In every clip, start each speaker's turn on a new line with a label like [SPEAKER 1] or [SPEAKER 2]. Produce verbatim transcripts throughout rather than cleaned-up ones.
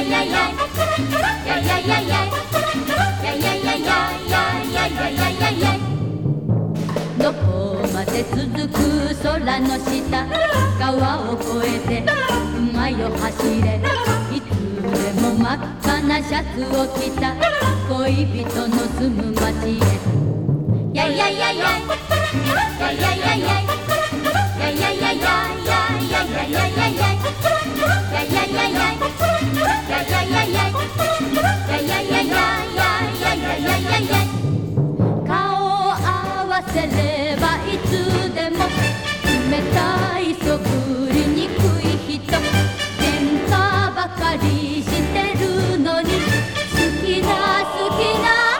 [SPEAKER 1] やいやいややいやいやいややいやいやいややいやいやいやいやどこまで続く空の下川を越えて馬よ走れいつでも真っ赤なシャツを着た恋人の住む町へやいやいやいややいやいやいややいやいやいややいやいやいややいやいやいややいやいやいややいやいやいややいやいやいやいや顔を合わせればいつでも冷たいそぶりにくい人喧嘩ばかりしてるのに好きな好きな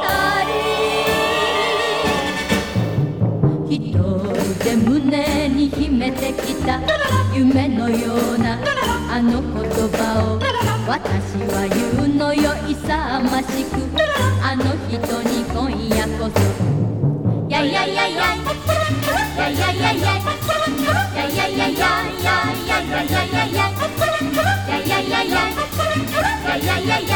[SPEAKER 1] 二人一人で胸に秘めてきた夢のようなあの言葉を私は言うのよ勇ましくあの人に今夜こそやいやいやいややいやいやいややいやいやいややいやいやいやいややいやいやいややいやいやいややいやいやいや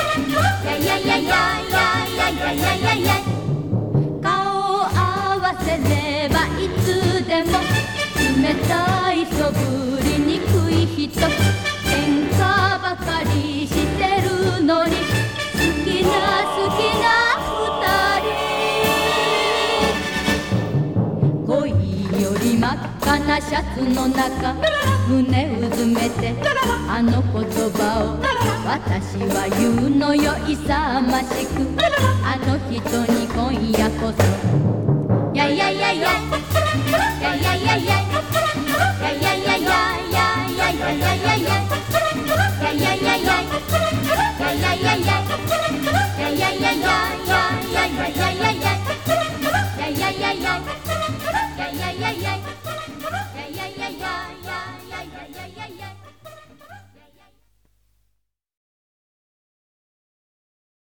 [SPEAKER 1] やいやいやいやいや顔を合わせればいつでも冷たいそぶりにくい人喧嘩ばかりしてるのに好きな好きな二人恋より真っ赤なシャツの中胸うずめてあの言葉を私は言うのよ勇ましくあの人に今夜こそ